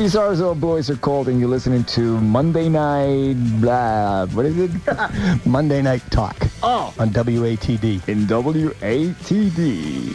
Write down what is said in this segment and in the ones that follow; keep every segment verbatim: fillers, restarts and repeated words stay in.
Stevie Sarzo, Boys Are Cold, and you're listening to Monday Night, blah, what is it? Monday Night Talk. Oh. On W A T D. In W A T D.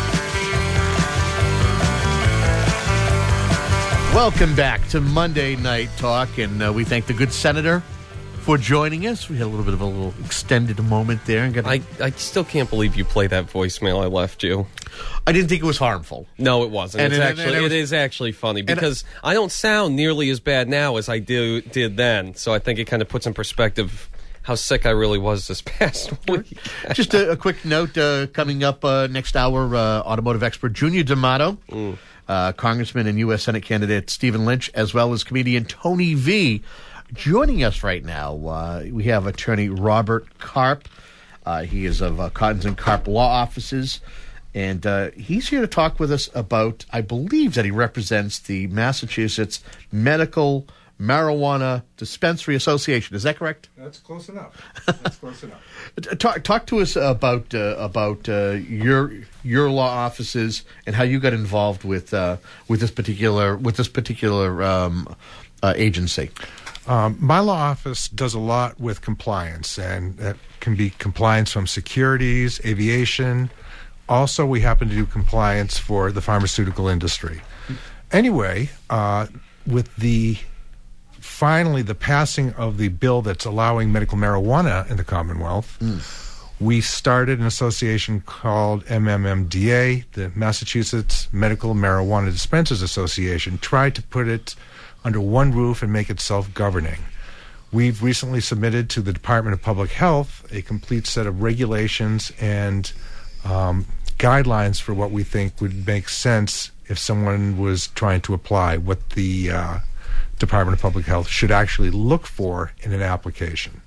Welcome back to Monday Night Talk, and uh, we thank the good senator for joining us. We had a little bit of a little extended moment there. And got I, I still can't believe you played that voicemail I left you. I didn't think it was harmful. No, it wasn't. And it's it- actually, and it was- it is actually funny because I, I don't sound nearly as bad now as I do did then. So I think it kind of puts in perspective how sick I really was this past week. Just a, a quick note uh, coming up uh, next hour, uh, automotive expert Junior D'Amato, mm. uh, Congressman and U S Senate candidate Stephen Lynch, as well as comedian Tony V. Joining us right now, uh, we have attorney Robert Karp. Uh, he is of uh, Cottons and Karp Law Offices, and uh, he's here to talk with us about, I believe that he represents the Massachusetts Medical Marijuana Dispensary Association. Is that correct? That's close enough. That's close enough. Talk, talk to us about uh, about uh, your your law offices and how you got involved with uh, with this particular with this particular um, uh, agency. Um, my law office does a lot with compliance, and that can be compliance from securities, aviation. Also, we happen to do compliance for the pharmaceutical industry. Anyway, uh, with the finally the passing of the bill that's allowing medical marijuana in the Commonwealth, mm. we started an association called M M M D A, the Massachusetts Medical Marijuana Dispensers Association, tried to put it under one roof and make it self-governing. We've recently submitted to the Department of Public Health a complete set of regulations and um, guidelines for what we think would make sense if someone was trying to apply, what the uh, Department of Public Health should actually look for in an application.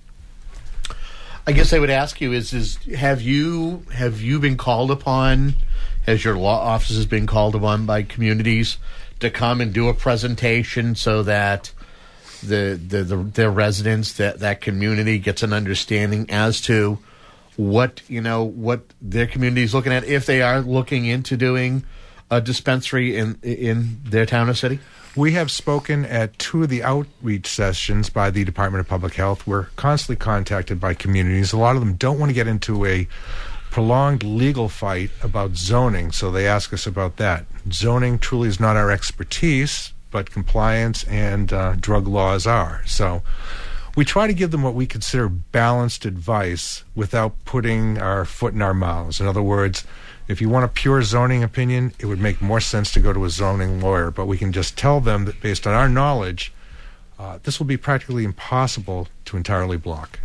I guess I would ask you is, is have you have you been called upon, has your law offices been called upon by communities to come and do a presentation so that the the, the their residents, that, that community gets an understanding as to what, you know, what their community is looking at if they are looking into doing a dispensary in in their town or city? We have spoken at two of the outreach sessions by the Department of Public Health. We're constantly contacted by communities. A lot of them don't want to get into a prolonged legal fight about zoning, so they ask us about that. Zoning truly is not our expertise, but compliance and uh, drug laws are. So we try to give them what we consider balanced advice without putting our foot in our mouths. In other words, if you want a pure zoning opinion, it would make more sense to go to a zoning lawyer, but we can just tell them that based on our knowledge, uh, this will be practically impossible to entirely block.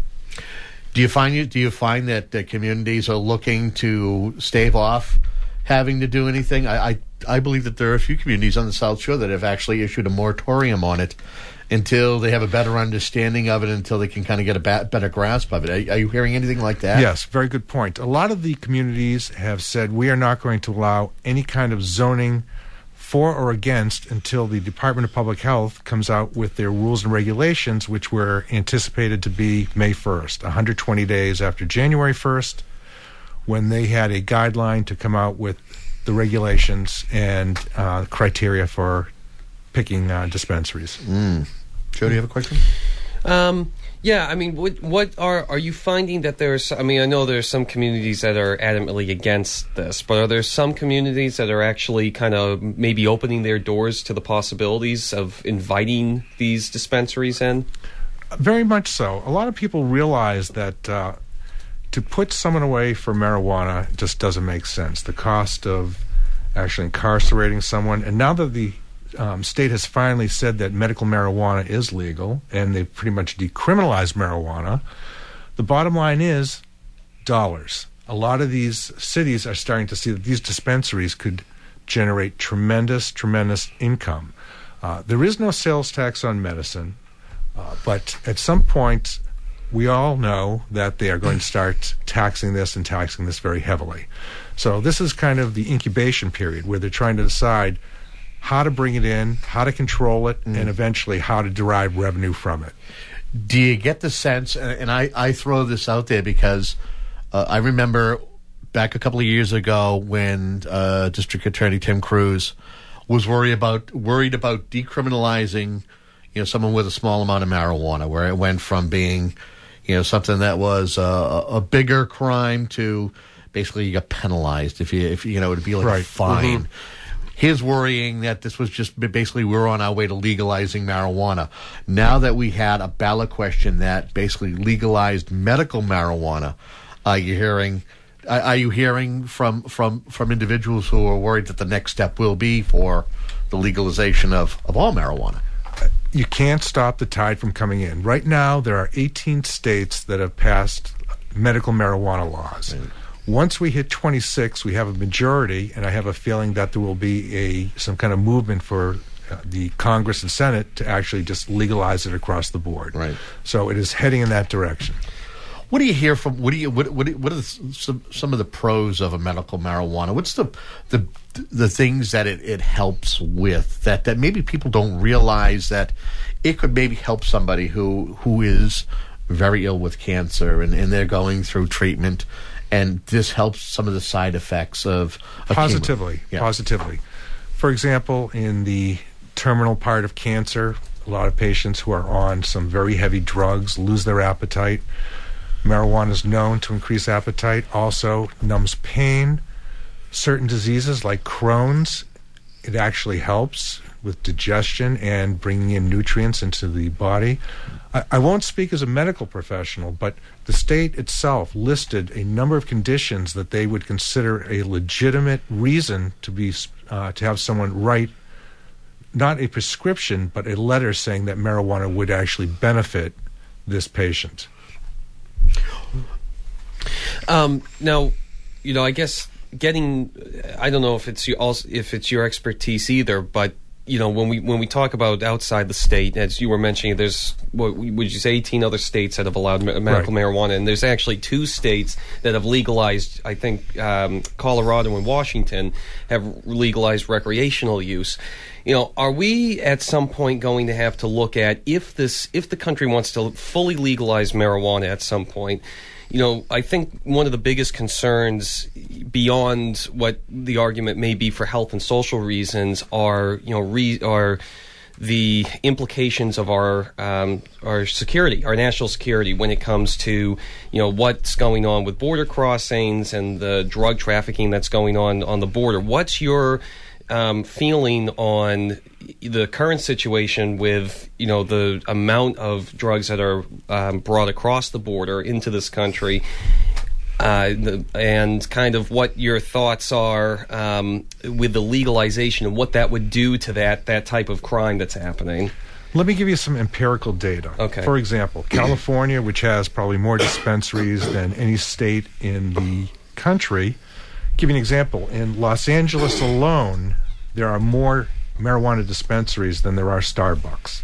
Do you find you do you find that the communities are looking to stave off having to do anything? I, I I believe that there are a few communities on the South Shore that have actually issued a moratorium on it until they have a better understanding of it, until they can kind of get a ba- better grasp of it. Are, are you hearing anything like that? Yes, very good point. A lot of the communities have said we are not going to allow any kind of zoning for or against until the Department of Public Health comes out with their rules and regulations, which were anticipated to be May first, one hundred twenty days after January first, when they had a guideline to come out with the regulations and uh, criteria for picking uh, dispensaries. Mm. Joe, do you have a question? Um, yeah, I mean, what, what are are you finding that there's? I mean, I know there's some communities that are adamantly against this, but are there some communities that are actually kind of maybe opening their doors to the possibilities of inviting these dispensaries in? Very much so. A lot of people realize that uh, to put someone away for marijuana just doesn't make sense. The cost of actually incarcerating someone, and now that the Um, state has finally said that medical marijuana is legal and they've pretty much decriminalized marijuana, the bottom line is dollars. A lot of these cities are starting to see that these dispensaries could generate tremendous, tremendous income. Uh, there is no sales tax on medicine, uh, but at some point we all know that they are going to start taxing this and taxing this very heavily. So this is kind of the incubation period where they're trying to decide how to bring it in, how to control it, mm. and eventually how to derive revenue from it. Do you get the sense, and I, I throw this out there because uh, I remember back a couple of years ago when uh, District Attorney Tim Cruz was worried about worried about decriminalizing, you know, someone with a small amount of marijuana, where it went from being, you know, something that was a, a bigger crime to basically you got penalized if you if you know it'd be like Right. a fine. Mhm. His worrying that this was just basically we're on our way to legalizing marijuana. Now that we had a ballot question that basically legalized medical marijuana, are you hearing? Are you hearing from from from individuals who are worried that the next step will be for the legalization of of all marijuana? You can't stop the tide from coming in. Right now, there are eighteen states that have passed medical marijuana laws. Right. Once we hit twenty-six, we have a majority, and I have a feeling that there will be a some kind of movement for uh, the Congress and Senate to actually just legalize it across the board. Right. So it is heading in that direction. What do you hear from? What do you? What? What, what are the, some some of the pros of a medical marijuana? What's the the the things that it, it helps with that that maybe people don't realize that it could maybe help somebody who who is very ill with cancer and, and they're going through treatment, and this helps some of the side effects of, of Positively, chemo. Yeah. positively. For example, in the terminal part of cancer, a lot of patients who are on some very heavy drugs lose their appetite. Marijuana is known to increase appetite, also numbs pain. Certain diseases like Crohn's, it actually helps with digestion and bringing in nutrients into the body. I, I won't speak as a medical professional, but the state itself listed a number of conditions that they would consider a legitimate reason to be uh, to have someone write not a prescription, but a letter saying that marijuana would actually benefit this patient. Um, now, you know, I guess getting, I don't know if it's your, also, if it's your expertise either, but you know, when we when we talk about outside the state, as you were mentioning, there's what would you say, eighteen other states that have allowed medical Right. marijuana, and there's actually two states that have legalized. I think um, Colorado and Washington have legalized recreational use. You know, are we at some point going to have to look at if this if the country wants to fully legalize marijuana at some point? You know, I think one of the biggest concerns beyond what the argument may be for health and social reasons are, you know, re- are the implications of our um, our security, our national security, when it comes to, you know, what's going on with border crossings and the drug trafficking that's going on on the border. What's your um, feeling on the current situation with, you know, the amount of drugs that are um, brought across the border into this country, uh, the, and kind of what your thoughts are um, with the legalization and what that would do to that that type of crime that's happening? Let me give you some empirical data. Okay. For example, California, which has probably more dispensaries than any state in the country. Give you an example. In Los Angeles alone, there are more marijuana dispensaries than there are Starbucks.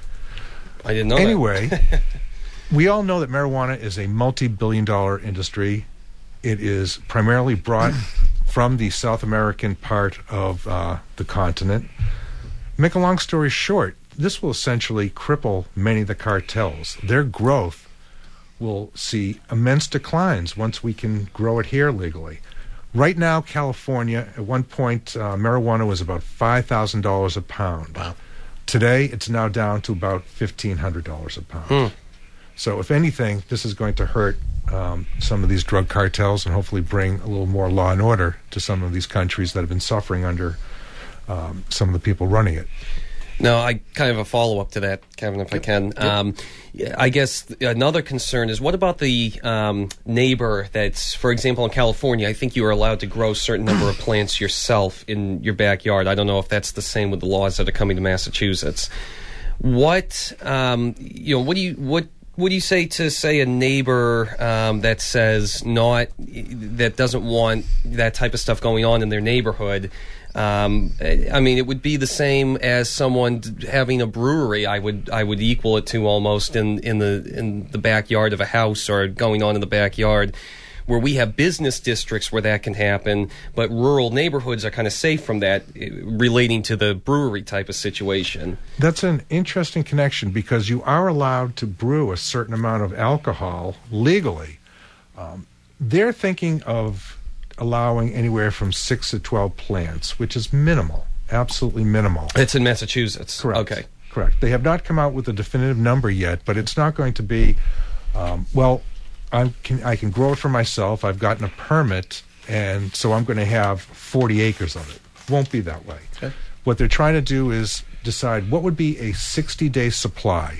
I didn't know Anyway, that. we all know that marijuana is a multi-billion dollar industry. It is primarily brought from the South American part of uh, the continent. Make a long story short, this will essentially cripple many of the cartels. Their growth will see immense declines once we can grow it here legally. Right now, California, at one point, uh, marijuana was about five thousand dollars a pound. Wow. Today, it's now down to about fifteen hundred dollars a pound. Hmm. So if anything, this is going to hurt um, some of these drug cartels and hopefully bring a little more law and order to some of these countries that have been suffering under um, some of the people running it. No, I kind of a follow-up to that, Kevin, if I can. Um, I guess another concern is, what about the um, neighbor that's, for example, in California, I think you are allowed to grow a certain number of plants yourself in your backyard. I don't know if that's the same with the laws that are coming to Massachusetts. What, um, you know, what do you, what, what do you say to, say, a neighbor um, that says not, that doesn't want that type of stuff going on in their neighborhood? Um, I mean, it would be the same as someone having a brewery. I would I would equal it to almost in, in the in the backyard of a house, or going on in the backyard, where we have business districts where that can happen, but rural neighborhoods are kind of safe from that, relating to the brewery type of situation. That's an interesting connection, because you are allowed to brew a certain amount of alcohol legally. Um, they're thinking of allowing anywhere from six to twelve plants, which is minimal, absolutely minimal. It's in Massachusetts. Correct. Okay. Correct. They have not come out with a definitive number yet, but it's not going to be, um, well, I can, I can grow it for myself. I've gotten a permit, and so I'm going to have forty acres of it. Won't be that way. Okay. What they're trying to do is decide what would be a sixty-day supply.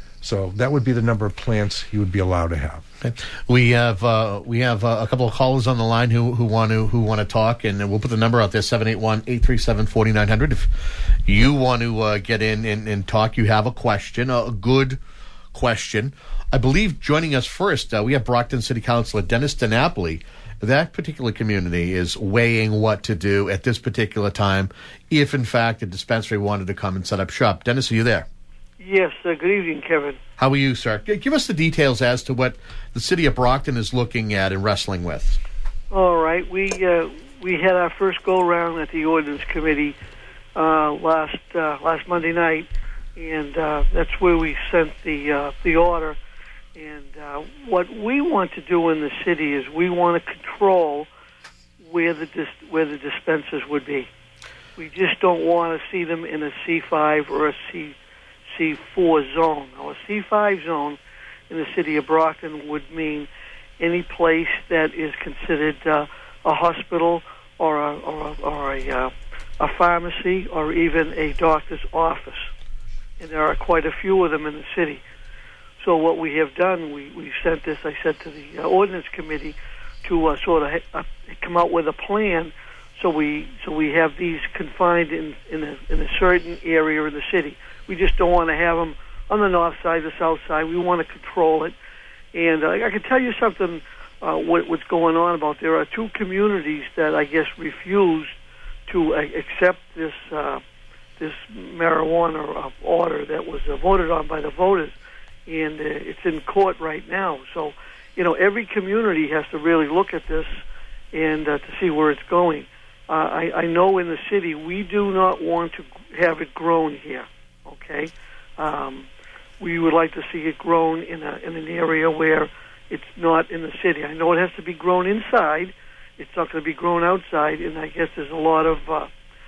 So that would be the number of plants you would be allowed to have. Okay. We have uh, we have uh, a couple of callers on the line who, who want to who want to talk, and we'll put the number out there, seven eight one, eight three seven, four nine zero zero. If you want to uh, get in and, and talk, you have a question, a good question. I believe joining us first, uh, we have Brockton City Councilor Dennis DiNapoli. That particular community is weighing what to do at this particular time if, in fact, a dispensary wanted to come and set up shop. Dennis, are you there? Yes, uh, good evening, Kevin. How are you, sir? G- give us the details as to what the city of Brockton is looking at and wrestling with. All right, we uh, we had our first go-round at the ordinance committee uh, last uh, last Monday night, and uh, that's where we sent the uh, the order. And uh, what we want to do in the city is we want to control where the dis- where the dispensers would be. We just don't want to see them in a C five or a C. C four zone. Now, a C five zone in the city of Brockton would mean any place that is considered uh, a hospital or a, or a, or a, uh, a pharmacy or even a doctor's office. And there are quite a few of them in the city. So what we have done, we, we sent this, I said, to the uh, ordinance committee to uh, sort of uh, come out with a plan so we so we have these confined in, in, a, in a certain area in the city. We just don't want to have them on the north side, the south side. We want to control it. And uh, I can tell you something, uh, what, what's going on about there are two communities that I guess refused to uh, accept this uh, this marijuana uh, order that was uh, voted on by the voters. And uh, it's in court right now. So, you know, every community has to really look at this and uh, to see where it's going. Uh, I, I know in the city we do not want to have it grown here. Okay, um, we would like to see it grown in a in an area where it's not in the city. I know it has to be grown inside. It's not going to be grown outside, and I guess there's a lot of uh,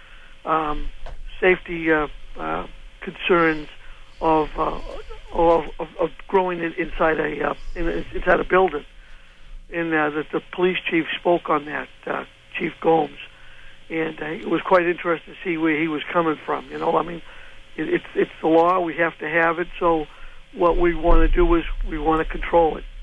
um, safety uh, uh, concerns of, uh, of, of of growing it inside a uh, in a, inside a building. And uh, the, the police chief spoke on that, uh, Chief Gomes, and uh, it was quite interesting to see where he was coming from. You know, I mean. It, it's it's the law. We have to have it. So what we want to do is we want to control it.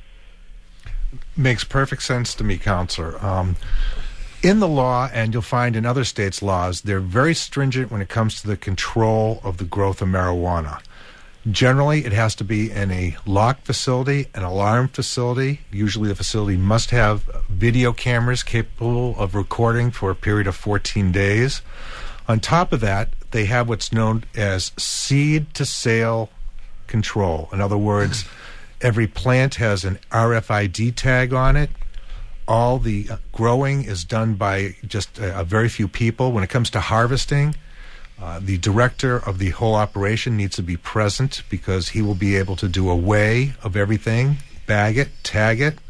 Makes perfect sense to me, Counselor. Um, in the law, and you'll find in other states' laws, they're very stringent when it comes to the control of the growth of marijuana. Generally, it has to be in a locked facility, an alarm facility. Usually the facility must have video cameras capable of recording for a period of fourteen days. On top of that, they have what's known as seed-to-sale control. In other words, every plant has an R F I D tag on it. All the growing is done by just a, a very few people. When it comes to harvesting, uh, the director of the whole operation needs to be present because he will be able to do a weigh of everything, bag it, tag it,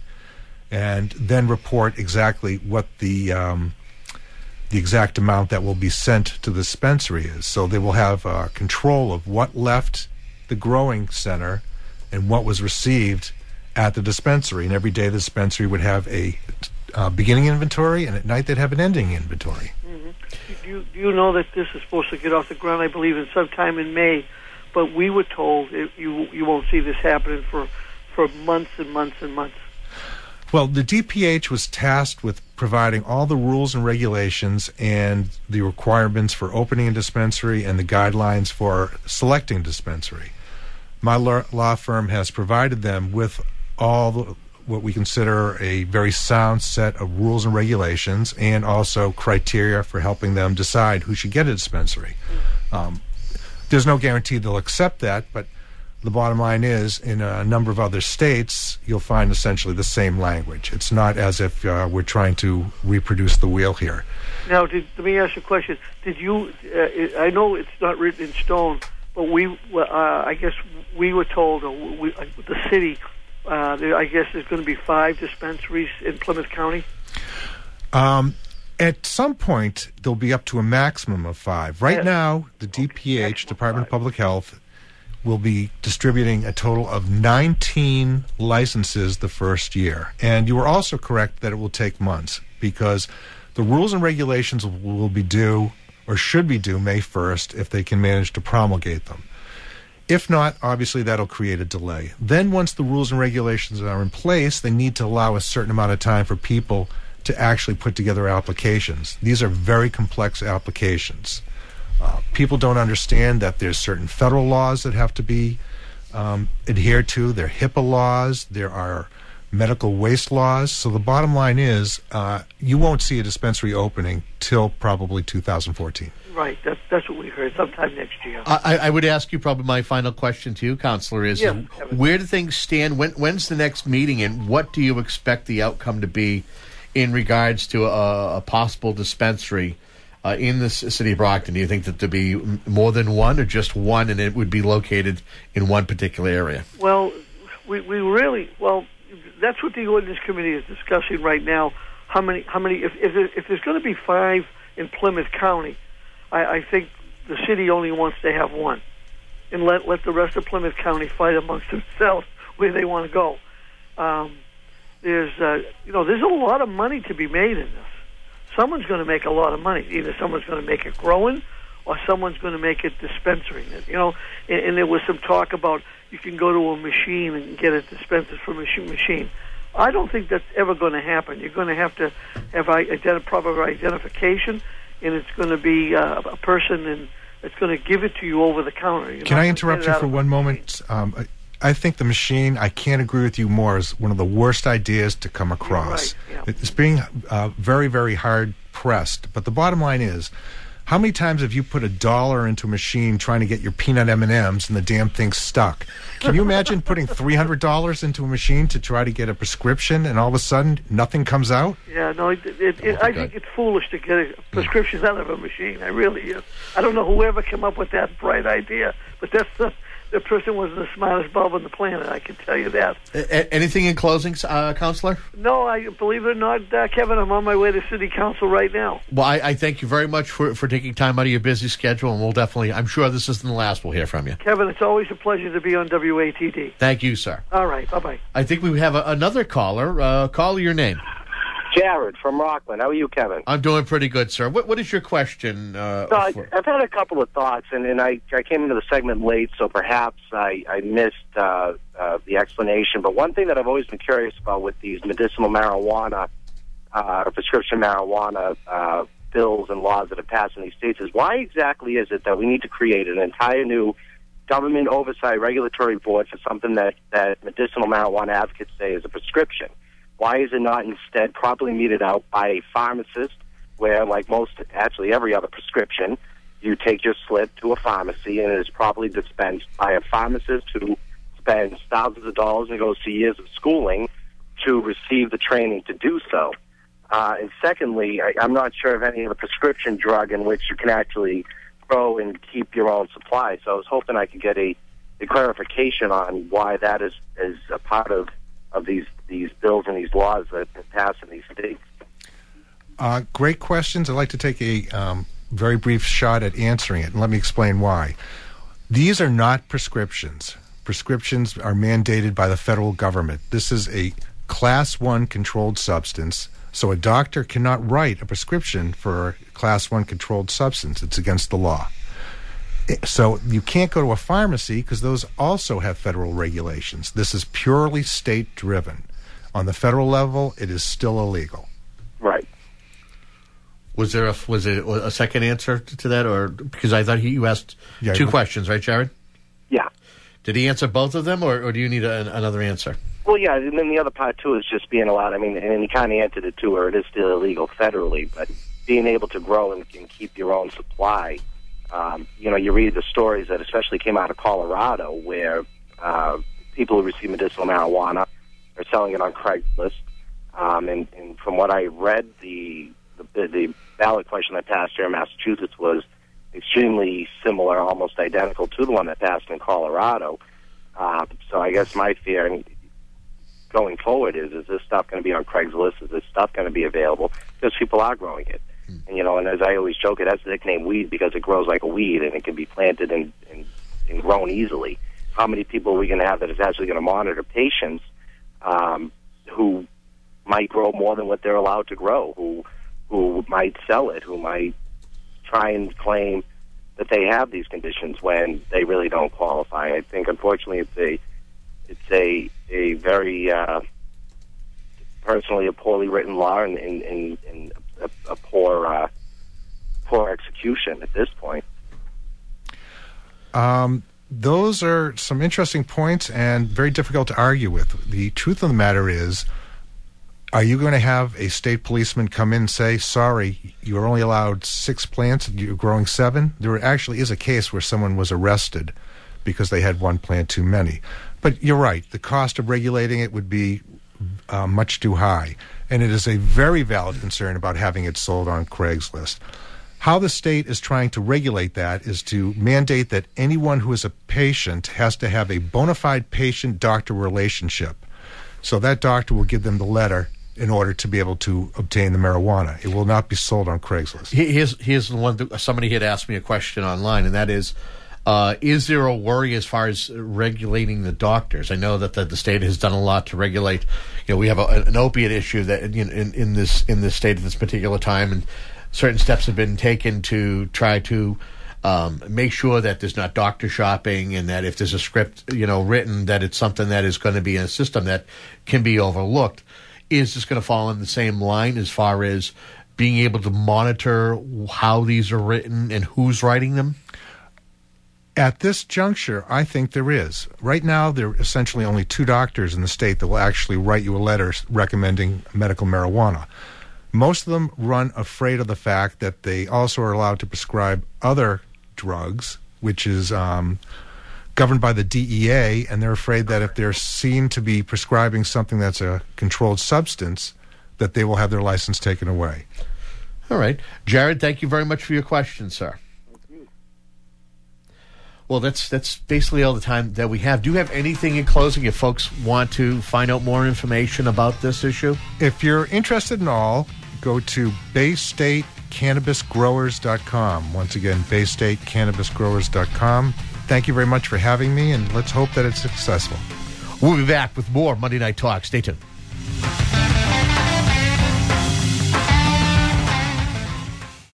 and then report exactly what the... Um, the exact amount that will be sent to the dispensary is. So they will have uh, control of what left the growing center and what was received at the dispensary. And every day the dispensary would have a uh, beginning inventory, and at night they'd have an ending inventory. Mm-hmm. Do you, do you know that this is supposed to get off the ground, I believe, in sometime in May? But we were told it, you you won't see this happening for, for months and months and months. Well, the D P H was tasked with providing all the rules and regulations and the requirements for opening a dispensary and the guidelines for selecting a dispensary. My law firm has provided them with all the, what we consider a very sound set of rules and regulations and also criteria for helping them decide who should get a dispensary. Um, there's no guarantee they'll accept that, but the bottom line is, in a number of other states, you'll find essentially the same language. It's not as if uh, we're trying to reproduce the wheel here. Now, did, let me ask you a question. Did you, uh, I know it's not written in stone, but we, uh, I guess we were told, uh, we, uh, the city, uh, there, I guess there's going to be five dispensaries in Plymouth County? Um, At some point, there'll be up to a maximum of five. Right Yes. now, the D P H, Maximum Department of five. Public Health, will be distributing a total of nineteen licenses the first year. And you were also correct that it will take months because the rules and regulations will be due or should be due May first if they can manage to promulgate them. If not, obviously that'll create a delay. Then once the rules and regulations are in place, they need to allow a certain amount of time for people to actually put together applications. These are very complex applications. Uh, people don't understand that there's certain federal laws that have to be um, adhered to. There are HIPAA laws. There are medical waste laws. So the bottom line is uh, you won't see a dispensary opening till probably two thousand fourteen. Right. That's that's what we heard. Sometime next year. I, I would ask you probably my final question to you, Counselor, is Yes, Kevin. where do things stand? When, when's the next meeting, and what do you expect the outcome to be in regards to a, a possible dispensary uh, in the c- city of Brockton? Do you think that there'd be m- more than one or just one, and it would be located in one particular area? Well, we we really well. That's what the ordinance committee is discussing right now. How many? How many? If if, there, if there's going to be five in Plymouth County, I, I think the city only wants to have one, and let let the rest of Plymouth County fight amongst themselves where they want to go. Um, there's uh, you know there's a lot of money to be made in this. Someone's going to make a lot of money. Either someone's going to make it growing, or someone's going to make it dispensing it. You know, and, and there was some talk about you can go to a machine and get it dispensed from a machine. machine. I don't think that's ever going to happen. You're going to have to have identi- proper identification, and it's going to be uh, a person and it's going to give it to you over the counter. You're Can not I gonna interrupt get it you out for of a one machine. moment? Um, I, I think the machine, I can't agree with you more, is one of the worst ideas to come across. right, yeah. It's being uh, very, very hard pressed. But the bottom line is, how many times have you put a dollar into a machine trying to get your peanut M and M's and the damn thing's stuck? Can you imagine putting three hundred dollars into a machine to try to get a prescription and all of a sudden nothing comes out? Yeah, no, it, it, it, I think it's foolish to get a prescription out of a machine. I really is. I don't know whoever came up with that bright idea, but that's the the person was the smartest bulb on the planet. I can tell you that. A- a- anything in closing, uh, Counselor? No, I believe it or not, uh, Kevin. I'm on my way to City Council right now. Well, I, I thank you very much for, for taking time out of your busy schedule, and we'll definitely, I'm sure this isn't the last we'll hear from you. Kevin, it's always a pleasure to be on W A T D. Thank you, sir. All right, bye bye. I think we have a, another caller. Uh, caller, your name. Jared from Rockland. How are you, Kevin? I'm doing pretty good, sir. What What is your question? Uh, So I, for- I've had a couple of thoughts, and, and I, I came into the segment late, so perhaps I, I missed uh, uh, the explanation. But one thing that I've always been curious about with these medicinal marijuana uh, or prescription marijuana uh, bills and laws that have passed in these states is why exactly is it that we need to create an entire new government oversight regulatory board for something that, that medicinal marijuana advocates say is a prescription? Why is it not instead properly meted out by a pharmacist, where, like most, actually every other prescription, you take your slip to a pharmacy and it is properly dispensed by a pharmacist who spends thousands of dollars and goes to years of schooling to receive the training to do so. Uh, and secondly, I, I'm not sure of any of a prescription drug in which you can actually grow and keep your own supply. So I was hoping I could get a, a clarification on why that is, is a part of of these, these bills and these laws that have passed in these states. Uh, great questions. I'd like to take a um, very brief shot at answering it, and let me explain why. These are not prescriptions. Prescriptions are mandated by the federal government. This is a class one controlled substance, so a doctor cannot write a prescription for a class one controlled substance. It's against the law. So you can't go to a pharmacy because those also have federal regulations. This is purely state-driven. On the federal level, it is still illegal. Right. was there a was it a second answer to that, or because I thought he, you asked Yeah, two you- questions, right, Jared? Yeah. Did he answer both of them, or, or do you need a, another answer? Well, yeah, and then the other part, too, is just being allowed. I mean, and he kind of answered it, too, where it is still illegal federally, but being able to grow and, and keep your own supply. Um, you know, you read the stories that especially came out of Colorado where uh, people who receive medicinal marijuana are selling it on Craigslist. Um, and, and from what I read, the, the the ballot question that passed here in Massachusetts was extremely similar, almost identical to the one that passed in Colorado. Uh, so I guess my fear and going forward is, is this stuff going to be on Craigslist? Is this stuff going to be available? Because people are growing it. And, you know, and as I always joke, it has the nickname weed because it grows like a weed and it can be planted and, and, and grown easily. How many people are we going to have that is actually going to monitor patients um, who might grow more than what they're allowed to grow, who who might sell it, who might try and claim that they have these conditions when they really don't qualify? I think, unfortunately, it's a it's a a very uh, personally a poorly written law and, and, and, and a, a poor uh, poor execution at this point. Um, those are some interesting points and very difficult to argue with. The truth of the matter is, are you going to have a state policeman come in and say, sorry, you're only allowed six plants and you're growing seven? There actually is a case where someone was arrested because they had one plant too many. But you're right, the cost of regulating it would be uh, much too high. And it is a very valid concern about having it sold on Craigslist. How the state is trying to regulate that is to mandate that anyone who is a patient has to have a bona fide patient-doctor relationship. So that doctor will give them the letter in order to be able to obtain the marijuana. It will not be sold on Craigslist. Here's, here's the one that somebody had asked me a question online, and that is, uh, is there a worry as far as regulating the doctors? I know that the, the state has done a lot to regulate. You know, we have a, an opiate issue that you know, in, in this in this state at this particular time, and certain steps have been taken to try to um, make sure that there's not doctor shopping, and that if there's a script, you know, written, that it's something that is going to be in a system that can be overlooked. Is this going to fall in the same line as far as being able to monitor how these are written and who's writing them? At this juncture, I think there is. Right now, there are essentially only two doctors in the state that will actually write you a letter recommending medical marijuana. Most of them run afraid of the fact that they also are allowed to prescribe other drugs, which is um, governed by the D E A, and they're afraid that if they're seen to be prescribing something that's a controlled substance, that they will have their license taken away. All right. Jared, thank you very much for your question, sir. Well, that's that's basically all the time that we have. Do you have anything in closing if folks want to find out more information about this issue? If you're interested in all, go to Bay State Cannabis Growers dot com. Once again, Bay State Cannabis Growers dot com. Thank you very much for having me, and let's hope that it's successful. We'll be back with more Monday Night Talk. Stay tuned.